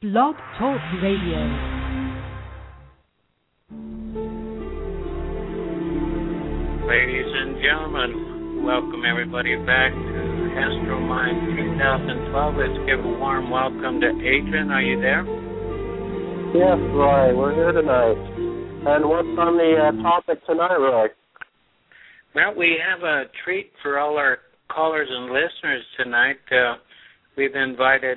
Blog Talk Radio. Ladies and gentlemen, welcome everybody back to Astromind 2012. Let's give a warm welcome to Adrian. Are you there? Yes, Roy. We're here tonight. And what's on the topic tonight, Roy? Well, we have a treat for all our callers and listeners tonight. We've invited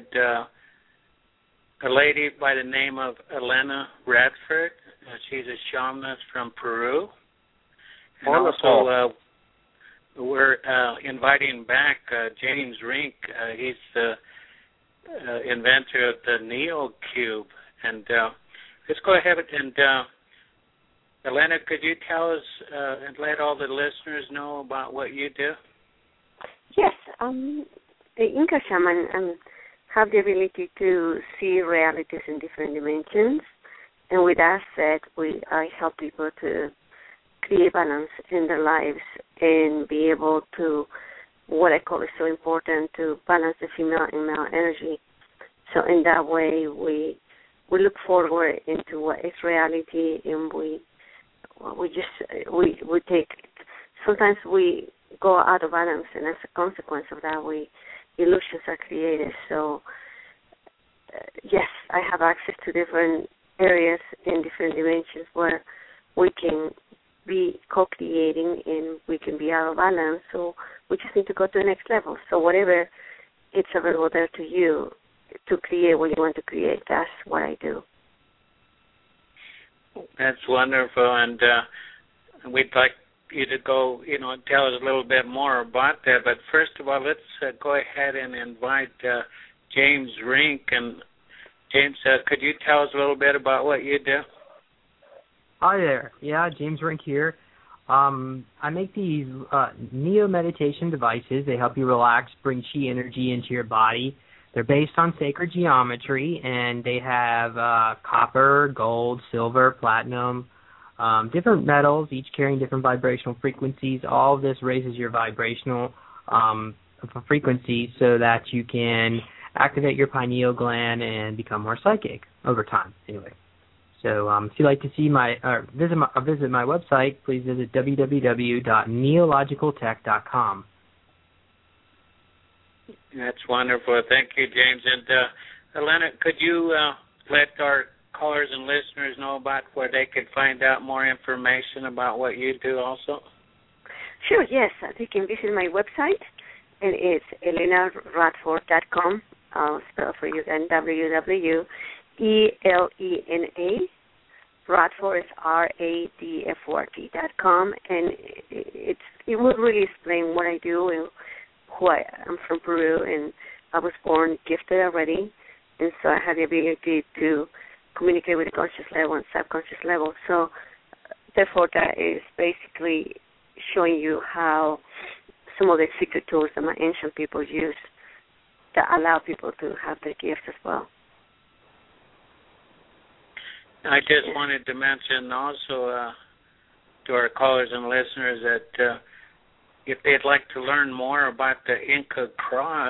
a lady by the name of Elena Radford. She's a shamanist from Peru. And wonderful. also, we're inviting back James Rink. He's the inventor of the Neo Cube. And let's go ahead and, Elena, could you tell us and let all the listeners know about what you do? Yes, the Inca shaman have the ability to see realities in different dimensions. And with that said, I help people to create balance in their lives and be able to, what I call is so important, to balance the female and male energy. So in that way, we look forward into what is reality, and we take, sometimes we go out of balance, and as a consequence of that, illusions are created. So yes, I have access to different areas in different dimensions where we can be co-creating and we can be out of balance, so we just need to go to the next level. So whatever it's available there to you to create what you want to create, that's what I do. That's wonderful, and we'd like you to go, tell us a little bit more about that. But first of all, let's go ahead and invite James Rink. And James, could you tell us a little bit about what you do? Hi there. Yeah, James Rink here. I make these Neo meditation devices. They help you relax, bring chi energy into your body. They're based on sacred geometry, and they have copper, gold, silver, platinum, different metals, each carrying different vibrational frequencies. All of this raises your vibrational frequency so that you can activate your pineal gland and become more psychic over time, anyway. So if you'd like to see visit my website, please visit www.neologicaltech.com. That's wonderful. Thank you, James. And Elena, could you let our callers and listeners know about where they could find out more information about what you do also? Sure, yes. They can visit my website, and it's elenaradford.com. I'll spell for you again, WWELENA. Radford is RADFORD.com, and it will really explain what I do and who I'm from Peru, and I was born gifted already, and so I have the ability to communicate with the conscious level and subconscious level. So therefore, that is basically showing you how some of the secret tools that my ancient people use that allow people to have their gifts as well. I just wanted to mention also to our callers and listeners that if they'd like to learn more about the Inca Cross,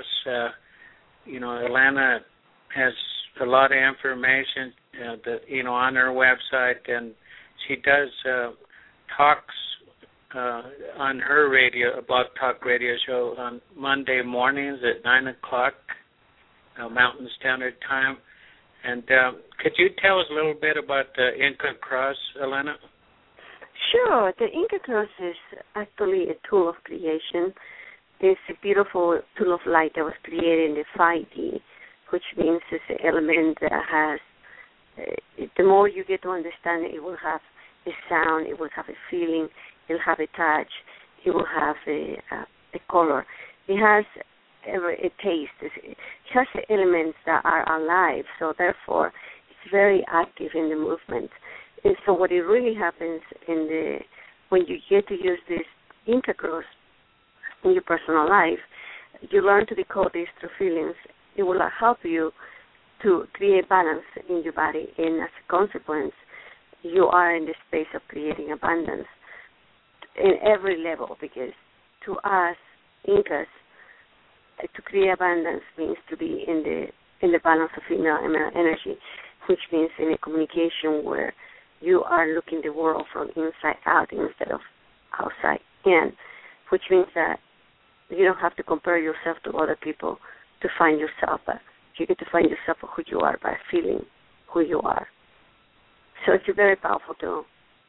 Elena has a lot of information on her website, and she does talks on her Blog Talk radio show on Monday mornings at 9 o'clock Mountain Standard Time. And could you tell us a little bit about the Inca Cross, Elena? Sure. The Inca Cross is actually a tool of creation. It's a beautiful tool of light that was created in the 5D, which means it's an element that has, the more you get to understand it, it will have a sound, it will have a feeling, it will have a touch, it will have a color. It has a taste. It has elements that are alive, so therefore it's very active in the movement. And so what it really happens when you get to use this Inca Cross in your personal life, you learn to decode these through feelings. It will help you to create balance in your body, and as a consequence, you are in the space of creating abundance in every level, because to us, Incas, to create abundance means to be in the in the balance of female and male energy, which means in a communication where you are looking the world from inside out instead of outside in, which means that you don't have to compare yourself to other people to find yourself, but you get to find yourself for who you are by feeling who you are. So it's a very powerful tool.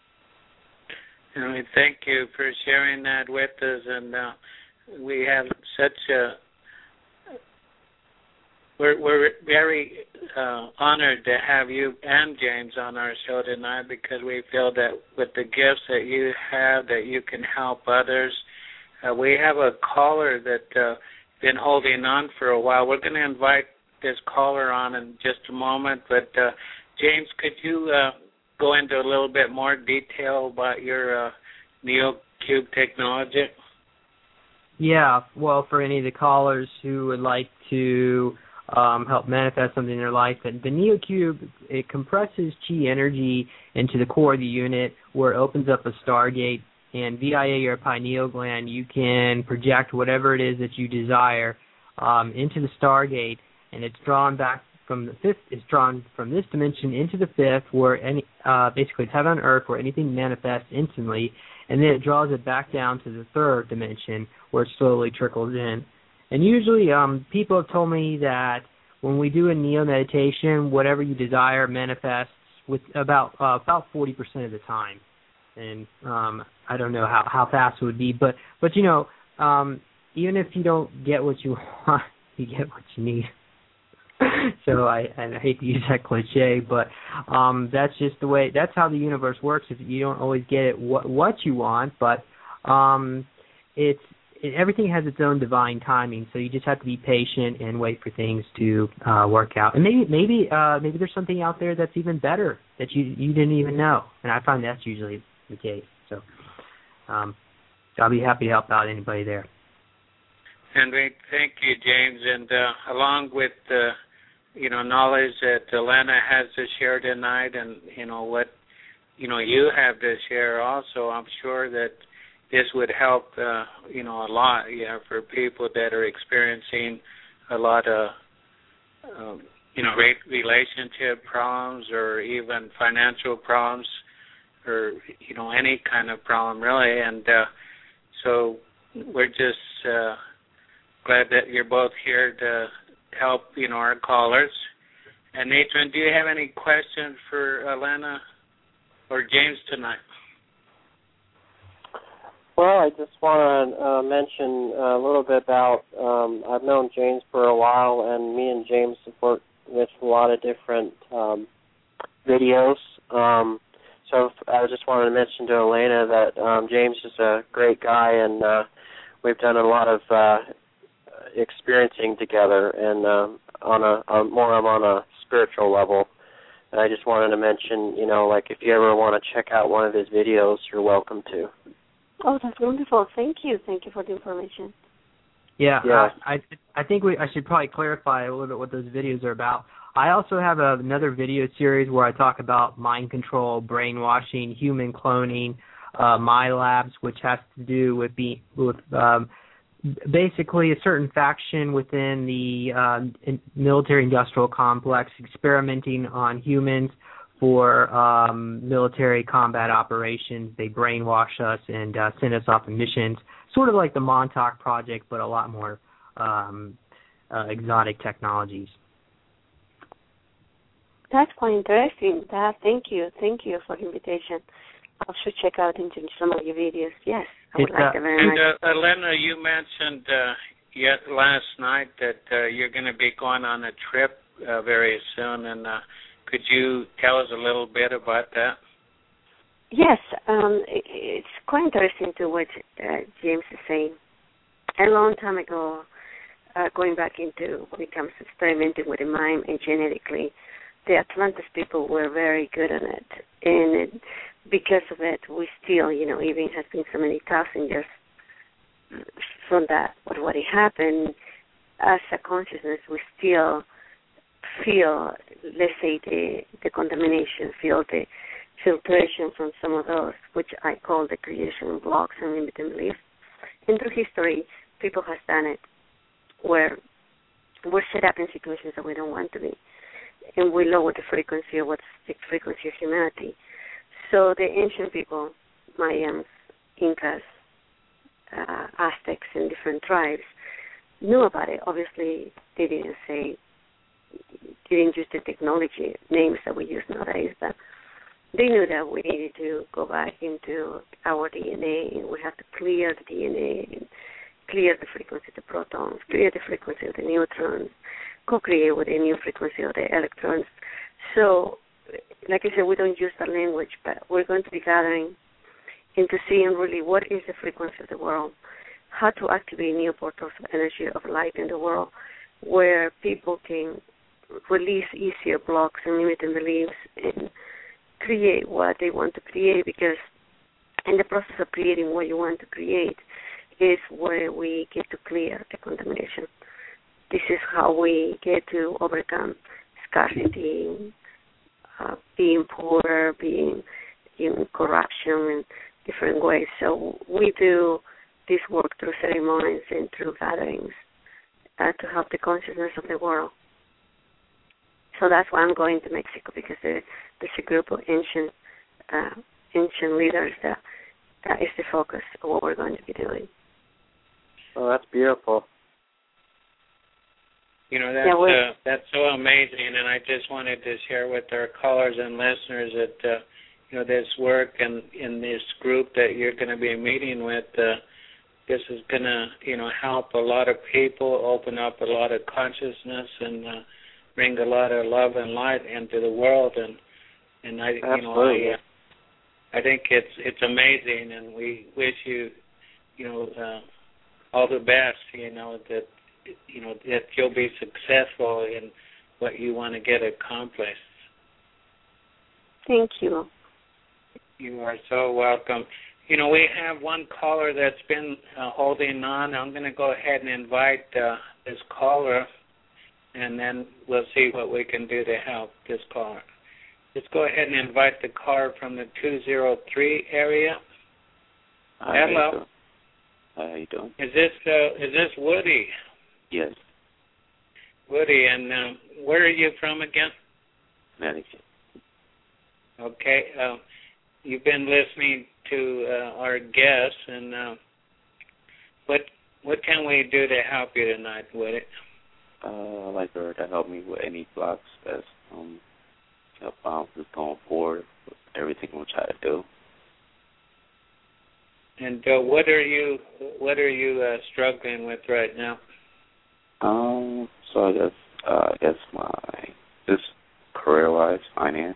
And thank you for sharing that with us, and we have such a we're very honored to have you and James on our show tonight, because we feel that with the gifts that you have, that you can help others. We have a caller that been holding on for a while. We're going to invite this caller on in just a moment, but James, could you go into a little bit more detail about your NeoCube technology? Yeah, well, for any of the callers who would like to help manifest something in their life, the NeoCube, it compresses chi energy into the core of the unit, where it opens up a stargate, and via your pineal gland, you can project whatever it is that you desire into the stargate, and it's drawn back from the fifth. It's drawn from this dimension into the fifth, where basically it's heaven on earth, where anything manifests instantly, and then it draws it back down to the third dimension, where it slowly trickles in. And usually people have told me that when we do a Neo meditation, whatever you desire manifests with about 40% of the time. And I don't know how fast it would be, but you know, even if you don't get what you want, you get what you need. So I hate to use that cliche, but that's just the way. That's how the universe works. If you don't always get it what you want, but everything has its own divine timing. So you just have to be patient and wait for things to work out. And maybe there's something out there that's even better that you didn't even know. And I find that's usually the case. So I'll be happy to help out anybody there. And we thank you, James. And along with the knowledge that Elena has to share tonight, and what you have to share also, I'm sure that this would help a lot, for people that are experiencing a lot of relationship problems, or even financial problems, or any kind of problem really. And so we're just glad that you're both here to help our callers. And Nathan, do you have any questions for Elena or James tonight? Well, I just want to mention a little bit about, I've known James for a while, and me and James have worked with a lot of different videos. So I just wanted to mention to Elena that James is a great guy, and we've done a lot of experiencing together, and on a spiritual level. And I just wanted to mention, if you ever want to check out one of his videos, you're welcome to. Oh, that's wonderful. Thank you. Thank you for the information. Yeah. I think I should probably clarify a little bit what those videos are about. I also have another video series where I talk about mind control, brainwashing, human cloning, my labs, which has to do with basically a certain faction within the military-industrial complex experimenting on humans for military combat operations. They brainwash us and send us off on missions, sort of like the Montauk Project, but a lot more exotic technologies. That's quite interesting. Thank you for the invitation. I should check out into some of your videos. Yes, I would like that very much. And Elena, you mentioned last night that you're going to be going on a trip very soon, and could you tell us a little bit about that? Yes, it's quite interesting to what James is saying. A long time ago, going back into when it comes to experimenting with the mind and genetically, the Atlantis people were very good at it. And because of it, we still, even has been so many thousand years from that, but what happened, as a consciousness, we still feel, let's say, the contamination, feel the filtration from some of those, which I call the creation blocks and limiting beliefs. And through history, people have done it where we're set up in situations that we don't want to be, and we lower the frequency of what's the frequency of humanity. So the ancient people, Mayans, Incas, Aztecs, and different tribes knew about it. Obviously, they didn't use the technology names that we use nowadays, but they knew that we needed to go back into our DNA, and we have to clear the DNA and clear the frequency of the protons, clear the frequency of the neutrons, co-create with the new frequency of the electrons. So, like I said, we don't use that language, but we're going to be gathering into seeing really what is the frequency of the world, how to activate new portals of energy of light in the world, where people can release easier blocks and limiting beliefs and create what they want to create, because in the process of creating what you want to create is where we get to clear the contamination. This is how we get to overcome scarcity, being poor, being in corruption in different ways. So we do this work through ceremonies and through gatherings to help the consciousness of the world. So that's why I'm going to Mexico, because there's a group of ancient leaders that is the focus of what we're going to be doing. Oh, that's beautiful. You know, that's so amazing, and I just wanted to share with our callers and listeners that you know, this work and in this group that you're going to be meeting with, this is going to, you know, help a lot of people, open up a lot of consciousness, and bring a lot of love and light into the world. And I, Absolutely. you know, I think it's amazing, and we wish you, you know, all the best. You know, that you'll be successful in what you want to get accomplished. Thank you. You are so welcome. You know, we have one caller that's been holding on. I'm going to go ahead and invite this caller, and then we'll see what we can do to help this caller. Let's go ahead and invite the caller from the 203 area. Hi, hello. How you doing? Is this Woody? Yes. Woody, and where are you from again? Connecticut. Okay. You've been listening to our guests, and what can we do to help you tonight, Woody? I'd like her to help me with any blocks that's about just going forward with everything we'll try to do. And what are you struggling with right now? So I guess just career-wise, finance.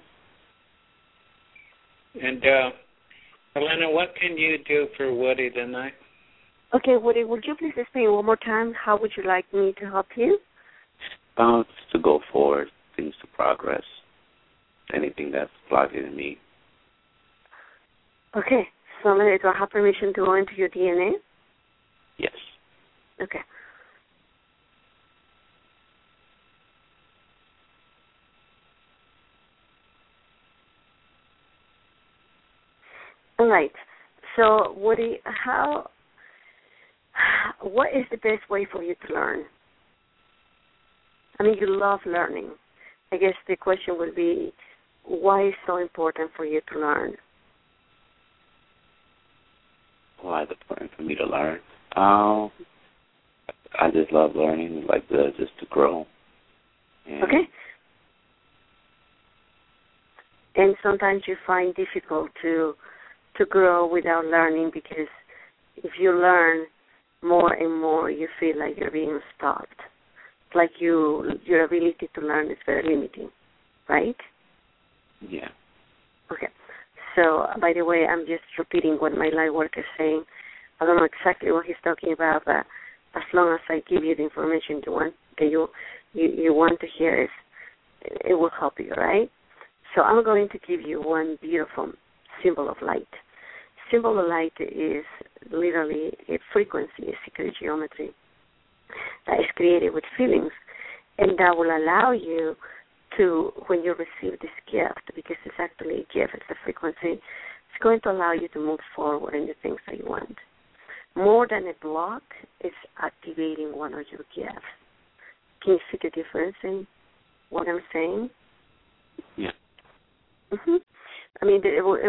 And Helena, what can you do for Woody tonight? Okay, Woody, would you please explain one more time how would you like me to help you? Just to go forward, things to progress, anything that's blocking me. Okay, so do I have permission to go into your DNA? Yes. Okay. All right. So, Woody, what is the best way for you to learn? I mean, you love learning. I guess the question would be, why is it so important for you to learn? Why is it important for me to learn? I just love learning, like just to grow. And okay. And sometimes you find difficult to grow without learning, because if you learn more and more, you feel like you're being stopped. Like your ability to learn is very limiting, right? Yeah. Okay. So, by the way, I'm just repeating what my light worker is saying. I don't know exactly what he's talking about, but as long as I give you the information you want to hear, it will help you, right? So I'm going to give you one beautiful symbol of light. Symbol of light is literally a frequency, a secret geometry that is created with feelings, and that will allow you to, when you receive this gift, because it's actually a gift, it's a frequency, it's going to allow you to move forward in the things that you want. More than a block, it's activating one of your gifts Can you see the difference in what I'm saying? Yeah. I mean,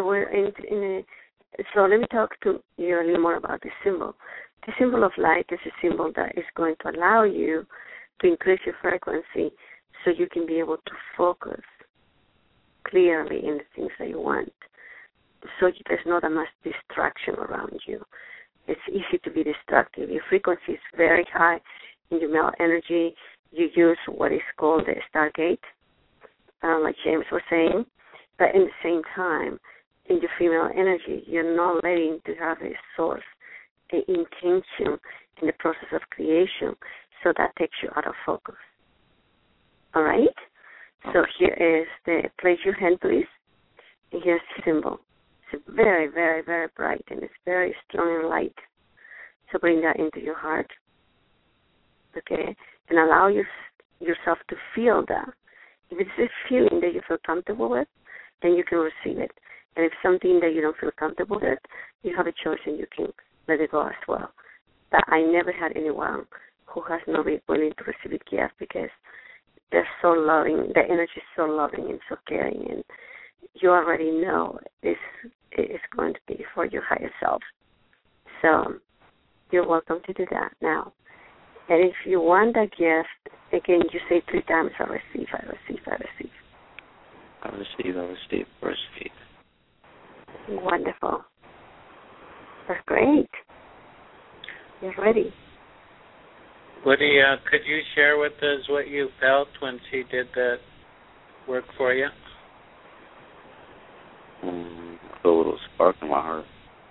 so let me talk to you a little more about the symbol. The symbol of light is a symbol that is going to allow you to increase your frequency so you can be able to focus clearly in the things that you want. So there's not a much distraction around you. It's easy to be distracted. Your frequency is very high in your male energy. You use what is called the Stargate, like James was saying. But at the same time, in your female energy, you're not letting to have a source, an intention in the process of creation, so that takes you out of focus. All right? So here is place your hand, please, and here's the symbol. It's very, very, very bright, and it's very strong and light. So bring that into your heart, okay? And allow yourself to feel that. If it's a feeling that you feel comfortable with, then you can receive it. And if something that you don't feel comfortable with, you have a choice and you can let it go as well. But I never had anyone who has not been willing to receive a gift because they're so loving, the energy is so loving and so caring, and you already know this is going to be for your higher self. So you're welcome to do that now. And if you want that gift, again, you say 3 times, I receive, I receive, I receive. I receive, I receive, I receive. Wonderful. That's great. You're ready. Woody, could you share with us what you felt when she did that work for you? I feel a little spark in my heart.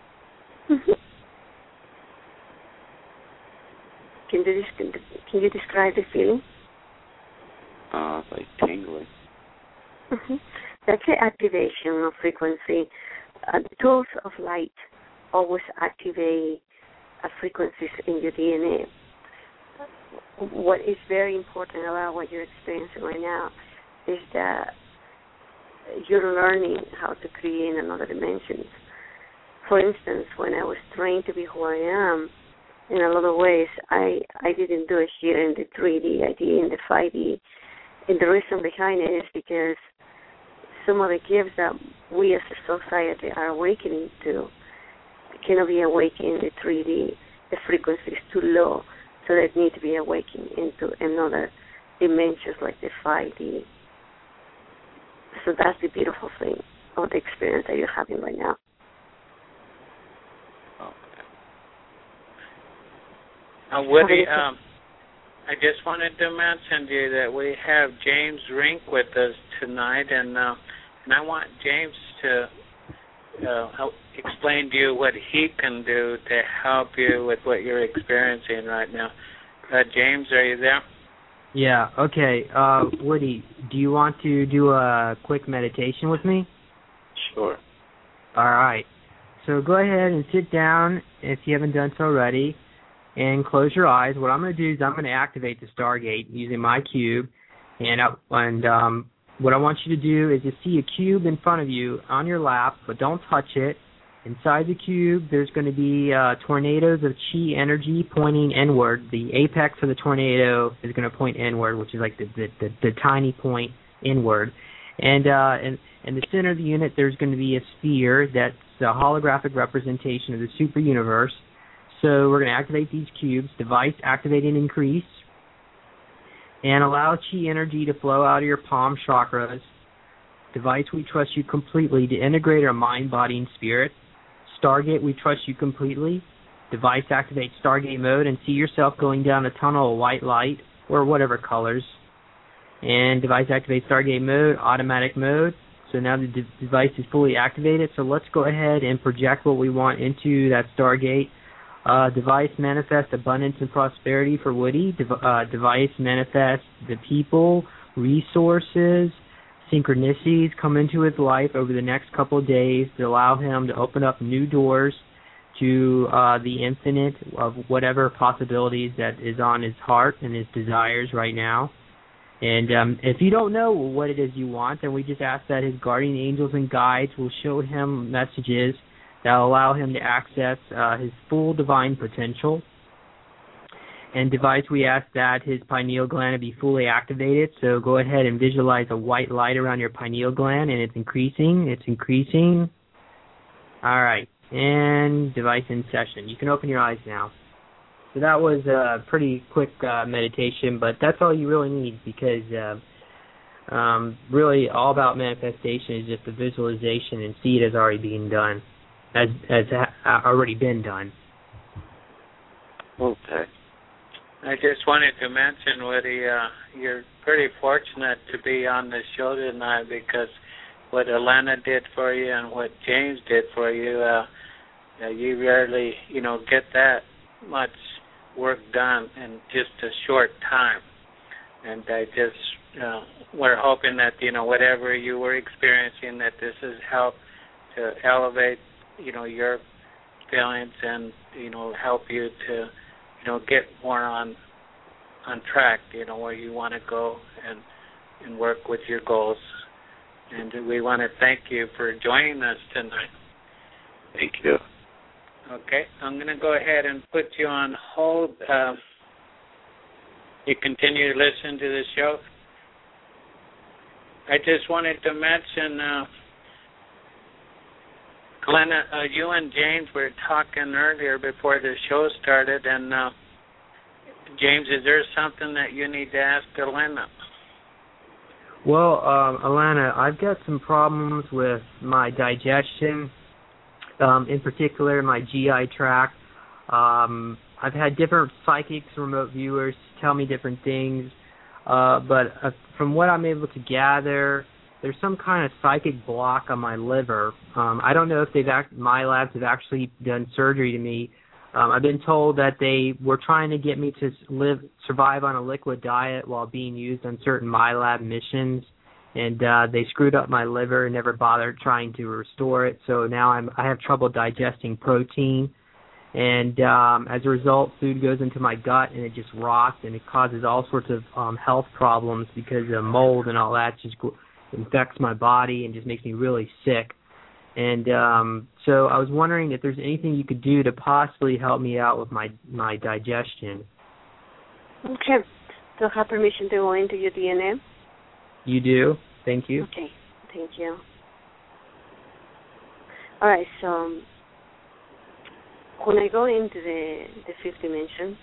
Can you describe the feeling? It's like tingling. That's the activation of frequency. The tools of light always activate frequencies in your DNA. What is very important about what you're experiencing right now is that you're learning how to create in another dimensions. For instance, when I was trained to be who I am, in a lot of ways, I didn't do it here in the 3D, I did it in the 5D. And the reason behind it is because some of the gifts that we as a society are awakening to cannot be awakened in the 3D. The frequency is too low, so they need to be awakened into another dimensions like the 5D. So that's the beautiful thing of the experience that you're having right now. Woody, I just wanted to mention to you that we have James Rink with us tonight, and I want James to help explain to you what he can do to help you with what you're experiencing right now. James, are you there? Yeah, okay. Woody, do you want to do a quick meditation with me? Sure. All right. So go ahead and sit down if you haven't done so already, and close your eyes. What I'm going to do is I'm going to activate the Stargate using my cube, and what I want you to do is to see a cube in front of you on your lap, but don't touch it. Inside the cube, there's going to be tornadoes of chi energy pointing inward. The apex of the tornado is going to point inward, which is like the tiny point inward. And in the center of the unit, there's going to be a sphere that's a holographic representation of the super universe. So we're going to activate these cubes. Device activate and increase. And allow chi energy to flow out of your palm chakras. Device, we trust you completely to integrate our mind, body, and spirit. Stargate, we trust you completely. Device, activate Stargate mode and see yourself going down a tunnel of white light or whatever colors. And device, activate Stargate mode, automatic mode. So now the device is fully activated. So let's go ahead and project what we want into that Stargate. Device, manifest abundance and prosperity for Woody. Device, manifest the people, resources, synchronicities come into his life over the next couple of days to allow him to open up new doors to the infinite of whatever possibilities that is on his heart and his desires right now. And if you don't know what it is you want, then we just ask that his guardian angels and guides will show him messages that will allow him to access his full divine potential. and device, we ask that his pineal gland be fully activated. So go ahead and visualize a white light around your pineal gland, and it's increasing. It's increasing. All right, and device in session. You can open your eyes now. So that was a pretty quick meditation, but that's all you really need, because really all about manifestation is just the visualization and see it as already being done, as already been done. Okay. I just wanted to mention, Woody, you're pretty fortunate to be on the show tonight, because what Elena did for you and what James did for you, you rarely, get that much work done in just a short time. And I just, we're hoping that, whatever you were experiencing, that this has helped to elevate, your feelings and, help you to, get more on track, where you want to go and work with your goals. And we want to thank you for joining us tonight. Thank you. Okay, I'm going to go ahead and put you on hold. You continue to listen to the show. I just wanted to mention, Glenn, you and James were talking earlier before the show started, and James, is there something that you need to ask Elena? Well, Alana, I've got some problems with my digestion, in particular my GI tract. I've had different psychics, remote viewers tell me different things, but from what I'm able to gather, there's some kind of psychic block on my liver. I don't know if my labs have actually done surgery to me. I've been told that they were trying to get me to survive on a liquid diet while being used on certain MyLab missions, and they screwed up my liver and never bothered trying to restore it. So now I have trouble digesting protein, and as a result, food goes into my gut and it just rots, and it causes all sorts of health problems because of mold and all that just infects my body and just makes me really sick. And so I was wondering if there's anything you could do to possibly help me out with my digestion. Okay. Do I have permission to go into your DNA? You do? Thank you. Okay. Thank you. All right. So when I go into the fifth dimension,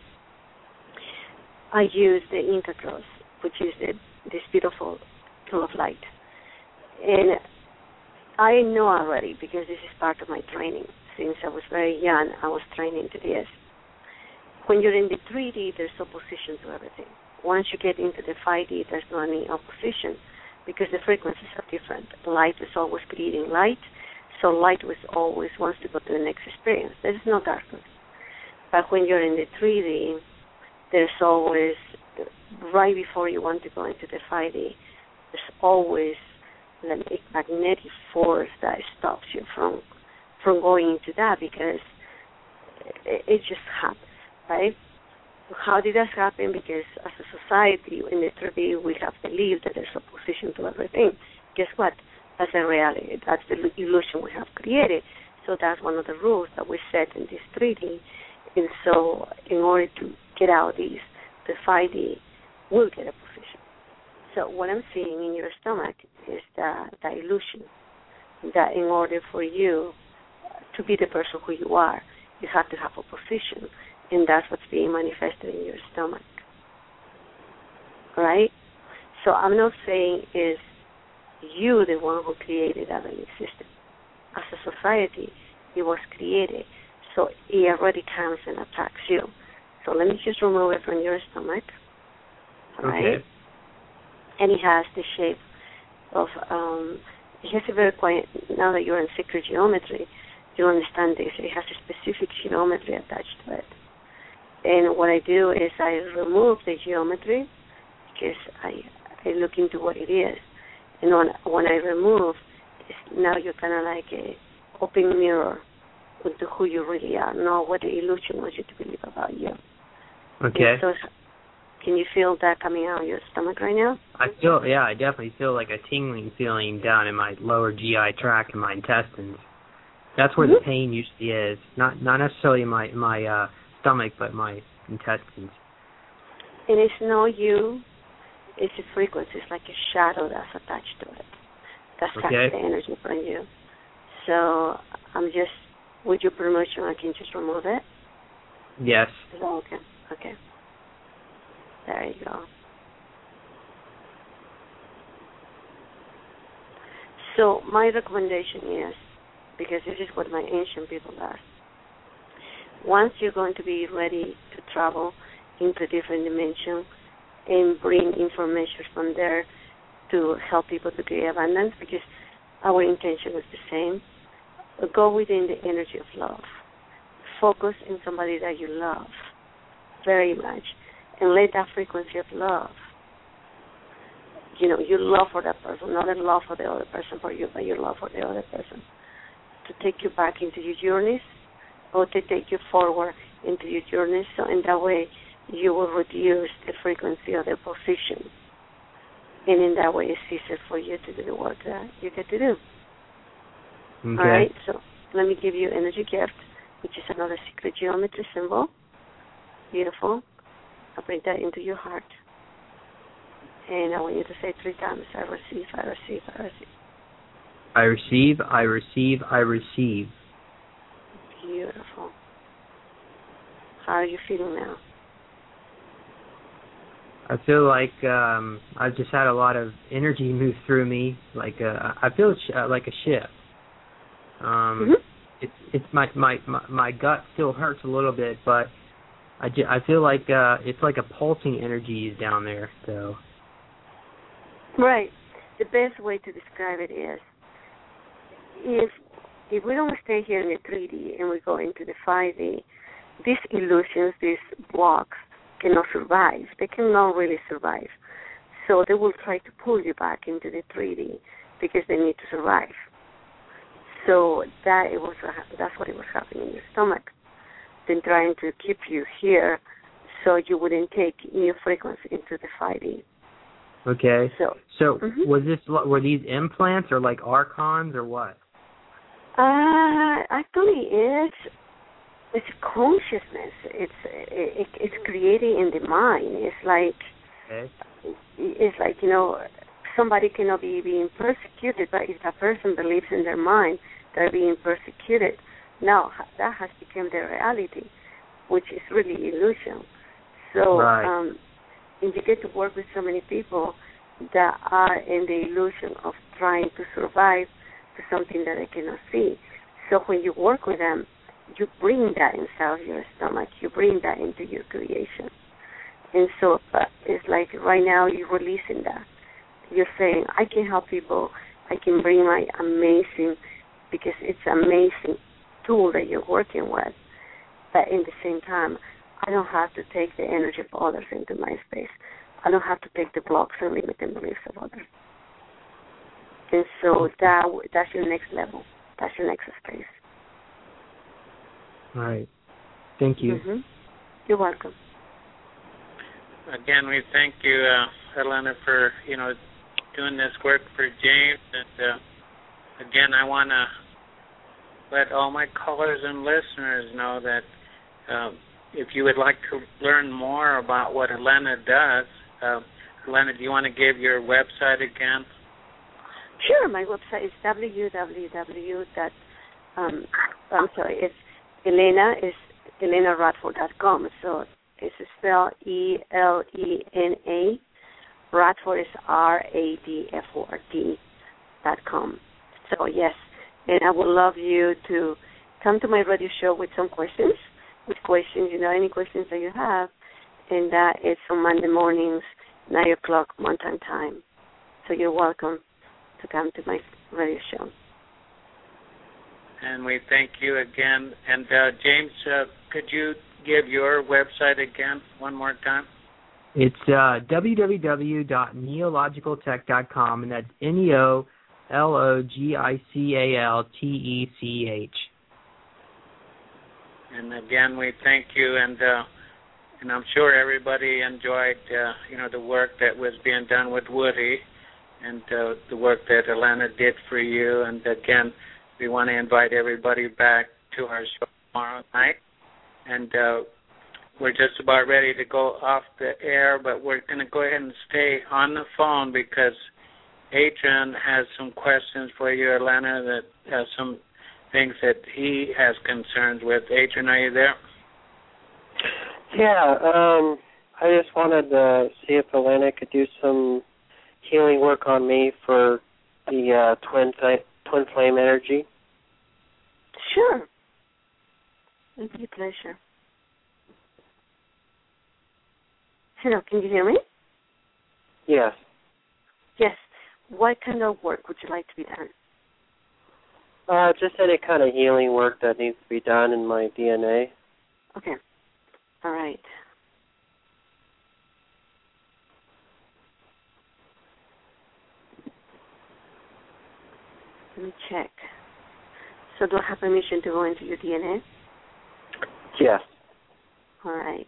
I use the Inca Cross, which is this beautiful tool of light. And I know already, because this is part of my training. Since I was very young, I was training to this. When you're in the 3D, there's opposition to everything. Once you get into the 5D, there's no any opposition, because the frequencies are different. Light is always creating light, so light always wants to go to the next experience. There's no darkness. But when you're in the 3D, there's always, right before you want to go into the 5D, there's always the magnetic force that stops you from going into that, because it just happens, right? How did that happen? Because as a society, in the 3D, we have believed that there's opposition to everything. Guess what? That's a reality. That's the illusion we have created. So that's one of the rules that we set in this 3D. And so in order to get out of this, the 5D will get a position. So what I'm seeing in your stomach is the illusion that in order for you to be the person who you are, you have to have a position, and that's what's being manifested in your stomach. Right? So I'm not saying it's you the one who created that belief system. As a society, it was created, so it already comes and attacks you. So let me just remove it from your stomach. All right? Okay. And it has the shape of, it has a very quiet, now that you're in sacred geometry, you understand this. It has a specific geometry attached to it. And what I do is I remove the geometry, because I look into what it is. And when I remove, now you're kind of like an open mirror into who you really are, not what the illusion wants you to believe about you. Okay. So can you feel that coming out of your stomach right now? I definitely feel like a tingling feeling down in my lower GI tract and my intestines. That's where the pain usually is, not necessarily in my stomach, but my intestines. And it's not you. It's a frequency. It's like a shadow that's attached to it. That sucks the energy from you. So I'm just, with your permission, I can just remove it? Yes. Is that okay? Okay. There you go. So my recommendation is, because this is what my ancient people does, once you're going to be ready to travel into different dimensions and bring information from there to help people to create abundance, because our intention is the same, go within the energy of love. Focus on somebody that you love very much, and let that frequency of love, your love for that person, not a love for the other person for you, but your love for the other person, to take you back into your journeys or to take you forward into your journeys. So in that way, you will reduce the frequency of the position. And in that way, it's easier for you to do the work that you get to do. Okay. All right, so let me give you energy gift, which is another secret geometry symbol. Beautiful. I'll bring that into your heart. And I want you to say 3 times, I receive, I receive, I receive. I receive, I receive, I receive. Beautiful. How are you feeling now? I feel like I've just had a lot of energy move through me. Like I feel like a shift. It's my gut still hurts a little bit, but I feel like it's like a pulsing energy is down there. So. Right. The best way to describe it is if we don't stay here in the 3D and we go into the 5D, these illusions, these blocks, cannot survive. They cannot really survive. So they will try to pull you back into the 3D because they need to survive. So that's what it was happening in your stomach. Then trying to keep you here so you wouldn't take new frequency into the 5D. Okay. So were these implants or like archons or what? Actually, it's consciousness. It's creating in the mind. It's like somebody cannot be being persecuted, but if a person believes in their mind they're being persecuted, now that has become their reality, which is really illusion. So and you get to work with so many people that are in the illusion of trying to survive to something that they cannot see. So when you work with them, you bring that inside your stomach. You bring that into your creation. And so it's like right now you're releasing that. You're saying, I can help people. I can bring my amazing, because it's an amazing tool that you're working with. But in the same time, I don't have to take the energy of others into my space. I don't have to take the blocks and limiting beliefs of others. And so that's your next level. That's your next space. All right. Thank you. Mm-hmm. You're welcome. Again, we thank you, Elena, for doing this work for James. And again, I want to let all my callers and listeners know that if you would like to learn more about what Elena does, Elena, do you want to give your website again? Sure. My website is it's ElenaRadford.com. So it's spelled ELENA. Radford is RADFORD.com. So yes, and I would love you to come to my radio show with some questions. Any questions that you have, and that is on Monday mornings, 9 o'clock Mountain Time. So you're welcome to come to my radio show. And we thank you again. And James, could you give your website again one more time? It's www.neologicaltech.com, and that's NEOLOGICALTECH. And again, we thank you, and I'm sure everybody enjoyed, the work that was being done with Woody, and the work that Elena did for you. And again, we want to invite everybody back to our show tomorrow night. And we're just about ready to go off the air, but we're going to go ahead and stay on the phone because Adrian has some questions for you, Elena, that has some things that he has concerns with. Adrian, are you there? Yeah, I just wanted to see if Elena could do some healing work on me for the twin flame energy. Sure. With your pleasure. Hello, can you hear me? Yes. Yes. What kind of work would you like to be done? Just any kind of healing work that needs to be done in my DNA. Okay. All right. Let me check. So do I have permission to go into your DNA? Yes. All right.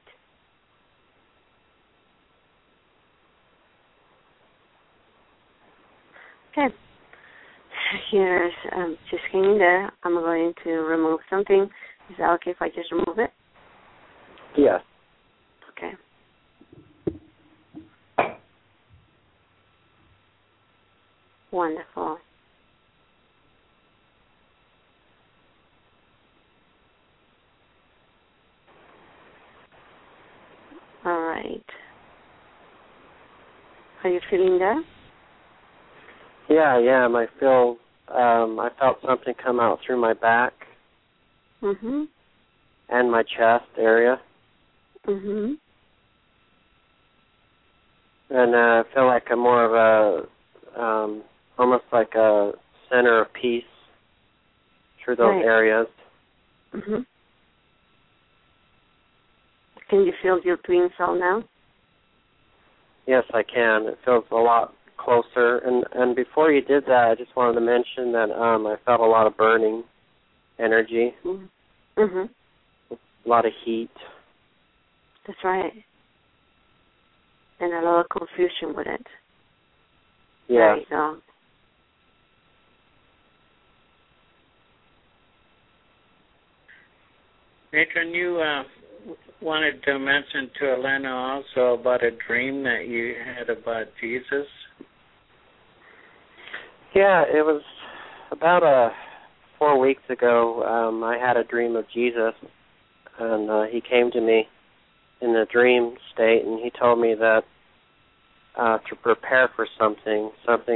Okay. Here's just hanging there. I'm going to remove something. Is that okay if I just remove it? Yes. Okay. Wonderful. All right. Are you feeling that? Yeah, I felt something come out through my back. Mhm. And my chest area. Mhm. And I feel like I'm more of a, almost like a center of peace through those right. areas. Mhm. Can you feel your twin cell now? Yes, I can. It feels a lot closer. And before you did that, I just wanted to mention that I felt a lot of burning energy. Mhm. A lot of heat. That's right. And a lot of confusion with it. Yeah. There you go. Matron, you wanted to mention to Elena also about a dream that you had about Jesus. Yeah, it was about 4 weeks ago. I had a dream of Jesus, and he came to me in the dream state, and he told me that to prepare for something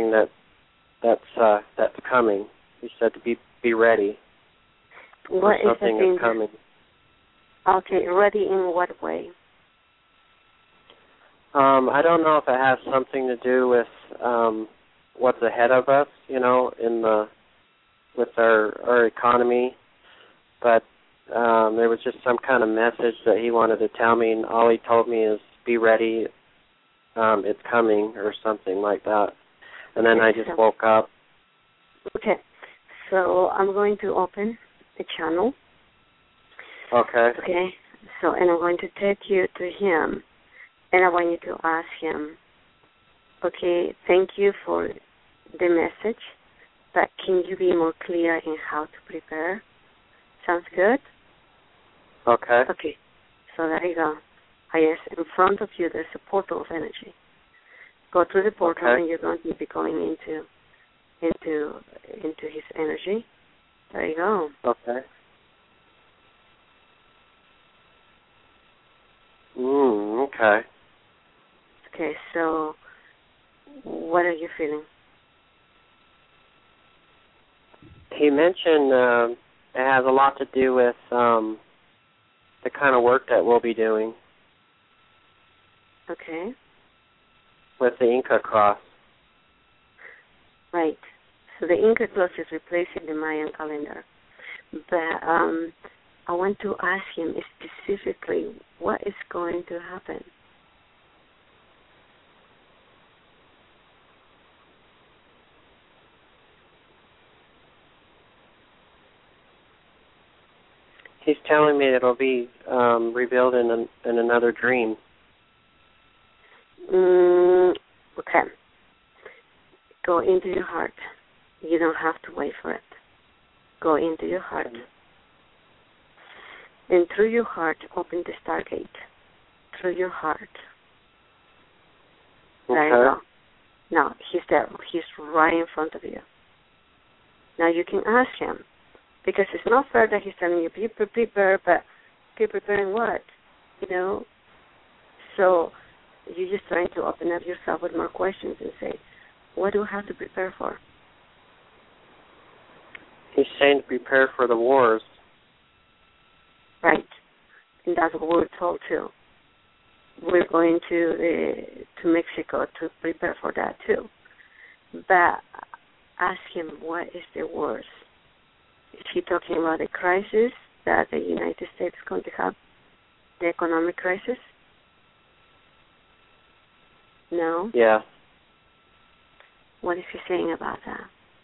that's coming. He said to be ready What for something is the that's coming. Okay, ready in what way? I don't know if it has something to do with what's ahead of us, with our economy, but there was just some kind of message that he wanted to tell me, and all he told me is be ready, it's coming, or something like that. And then I just woke up. Okay, so I'm going to open the channel. Okay. Okay, and I'm going to take you to him, and I want you to ask him, okay, thank you for the message, but can you be more clear in how to prepare? Sounds good? Okay. Okay, so there you go. Yes, in front of you there's a portal of energy. Go through the portal, and you're going to be going into his energy. There you go. Okay. Okay. Okay, so what are you feeling? He mentioned it has a lot to do with the kind of work that we'll be doing. Okay. With the Inca cross. Right. So the Inca cross is replacing the Mayan calendar. But I want to ask him specifically what is going to happen. He's telling me it'll be revealed in another dream. Okay. Go into your heart. You don't have to wait for it. Go into your heart. And through your heart, open the Stargate. through your heart. Okay. There you go. Now, he's there. He's right in front of you. Now you can ask him, because it's not fair that he's telling you, be prepared, but be preparing what? So you're just trying to open up yourself with more questions and say, what do I have to prepare for? He's saying to prepare for the wars. Right. And that's what we're told too. We're going to Mexico to prepare for that too. But ask him, what is the worst? Is he talking about the crisis that the United States is going to have? The economic crisis? No? Yeah. What is he saying about that?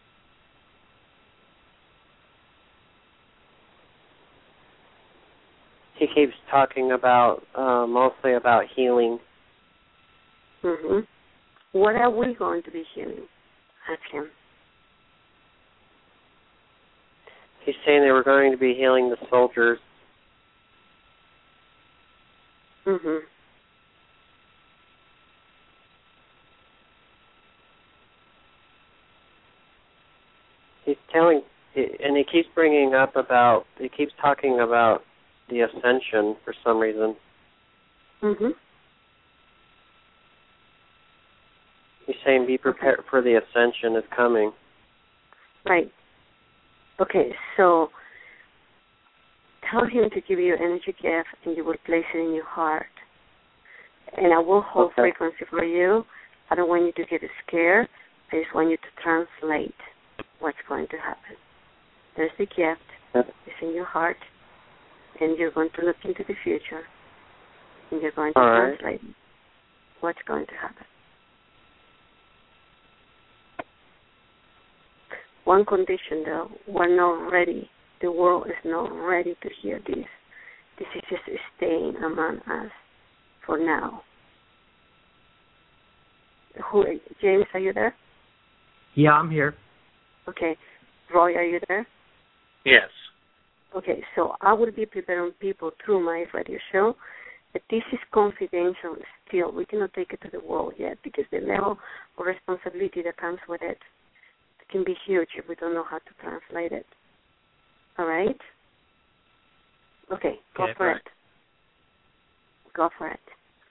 He keeps talking about, mostly about healing. Mm-hmm. What are we going to be healing? Ask him. He's saying they were going to be healing the soldiers. Mm-hmm. He's telling, and he keeps talking about the ascension for some reason. Mm-hmm. He's saying be prepared for the ascension is coming. Right. Okay, so tell him to give you an energy gift and you will place it in your heart. And I will hold frequency for you. I don't want you to get scared. I just want you to translate what's going to happen. There's the gift. It's in your heart. And you're going to look into the future. And you're going to translate what's going to happen. One condition, though, we're not ready. The world is not ready to hear this. This is just staying among us for now. James, are you there? Yeah, I'm here. Okay. Roy, are you there? Yes. Okay, so I will be preparing people through my radio show, but this is confidential still. We cannot take it to the world yet because the level of responsibility that comes with it can be huge if we don't know how to translate it. All right? Okay, go for it. Go for it.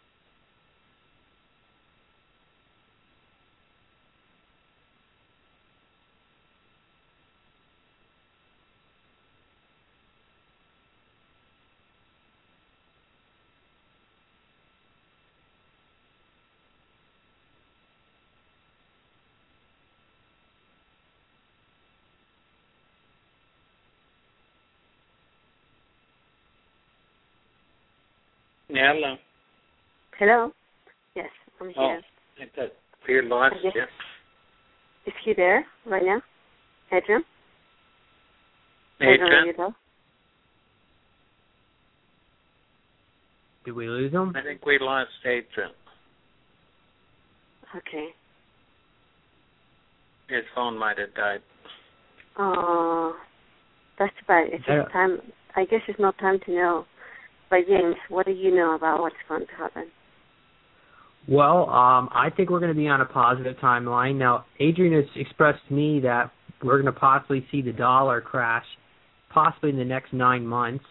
Hello. Hello? Yes, I'm here. Oh, I thought we lost you. Is he there right now? Adrian? Adrian? Are you there? Did we lose him? I think we lost Adrian. Okay. His phone might have died. Oh, that's bad. It's just time. I guess it's not time to know. But James, what do you know about what's going to happen? Well, I think we're going to be on a positive timeline. Now, Adrian has expressed to me that we're going to possibly see the dollar crash possibly in the next 9 months.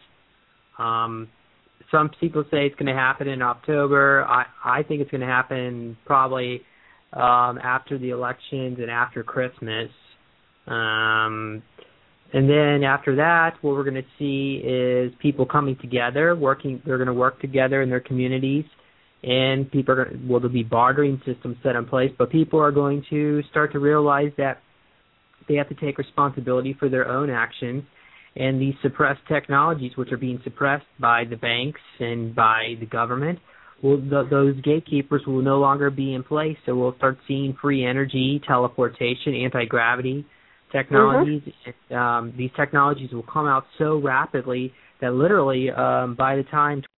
Some people say it's going to happen in October. I think it's going to happen probably after the elections and after Christmas. And then after that, what we're going to see is people coming together, working. They're going to work together in their communities, and people are going to, there'll be bartering systems set in place, but people are going to start to realize that they have to take responsibility for their own actions, and these suppressed technologies, which are being suppressed by the banks and by the government, those gatekeepers will no longer be in place, so we'll start seeing free energy, teleportation, anti-gravity technologies. These technologies will come out so rapidly that literally by the time